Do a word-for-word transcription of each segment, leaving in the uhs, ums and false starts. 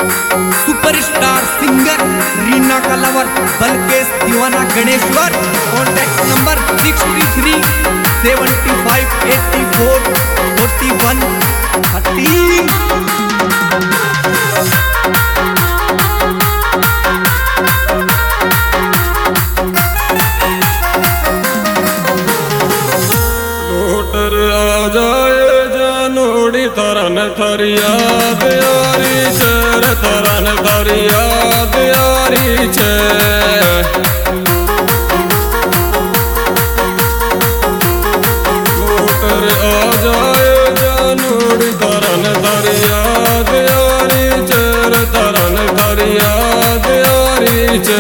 Superstar singer Reena का lover Balkesh दीवाना Ganeshwar. Contact number six three seventy five eighty four forty one thirty. तरन थारी याद यारी चर तरन थारी याद यारी छे लूटर आ जाए जानोड़ी तरन थारी याद यारी चर तरन थारी याद यारी छे।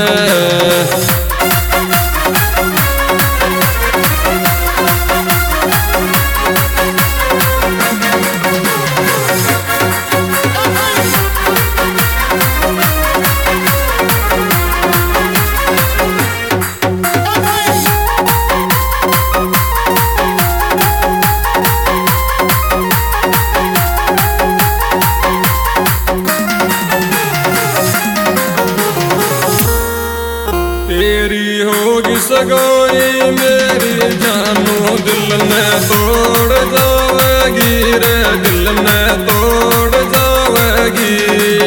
तेरी होगी सगाई मेरी जानू दिल ने तोड़ जावेगी रे दिल ने तोड़ जावेगी।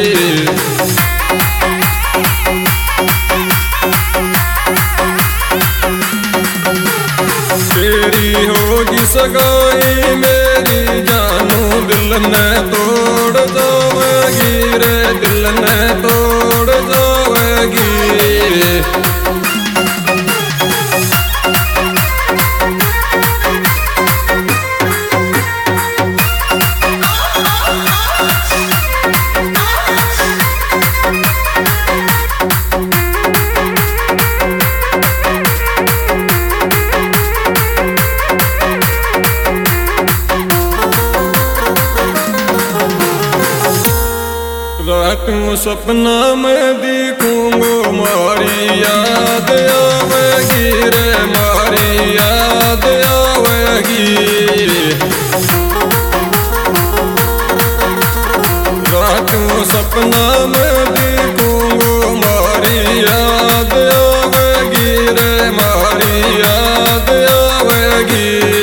तेरी होगी सगाई मेरी जानू दिल ने तोड़ जावेगी रे दिल ने तोड़ जावेगी। रातों सपना में देखूंगो मारी याद आवेगी रे मारी याद आवेगी। रातों सपना में देखूंगो मारी याद आवेगी रे मारी याद आवेगी।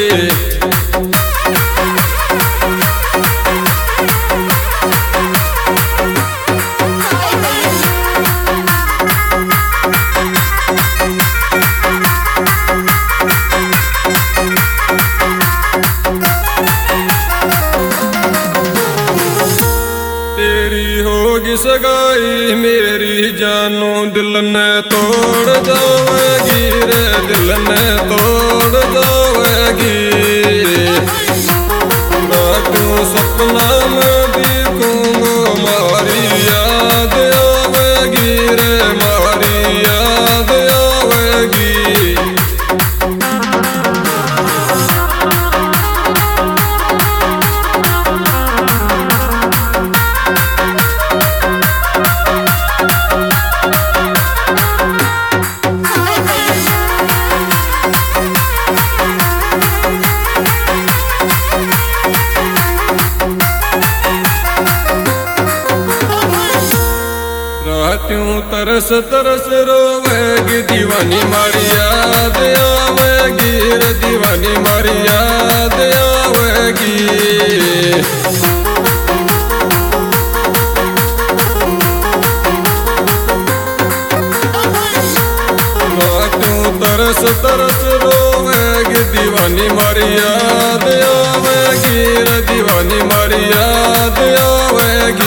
सगाई मेरी जानू दिल ने तोड़ जावेगी रे दिल ने तोड़ जावेगी। रातों सपना में देखूंगो मारी याद आवेगी रे मारी याद आवेगी। रातों तरस तरस रोवेगी दीवानी मारी याद आवेगी रे दीवानी मारी याद आवेगी। रातों तरस तरस रोवेगी दीवानी मारी याद आवेगी रे दीवानी मारी याद आवेगी।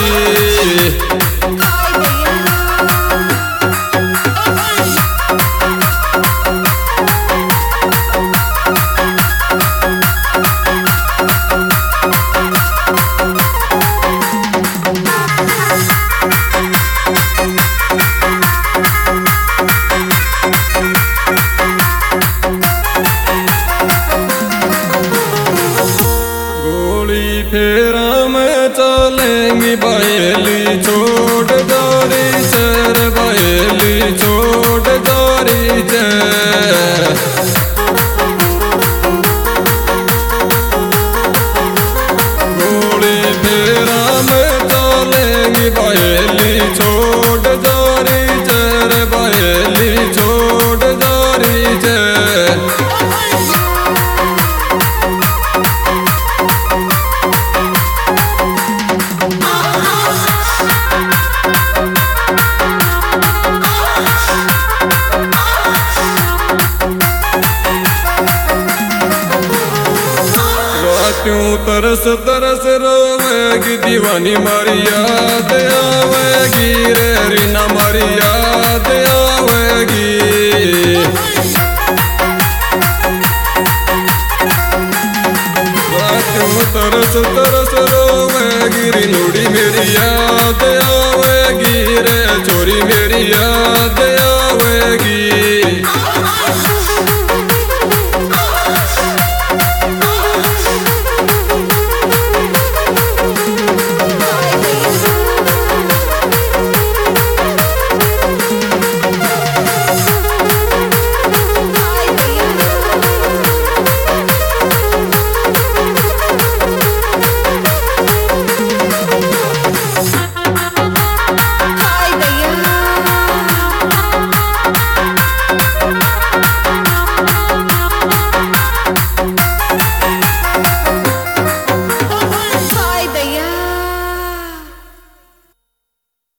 फेरा में चलेंगी बहेली छोड़ जारी चर बहेली छोड़ जारी चर। गोली फेरा में चलेंगी री बहेली छोड़ जारी चे रे बहेली छोड़ जारी चे। क्यों तरस तरस रोवेगी दीवानी मारी याद आवेगी रे रीना मारी याद आवेगी। क्यों तरस तरस रोवेगी रीनुड़ी मेरी याद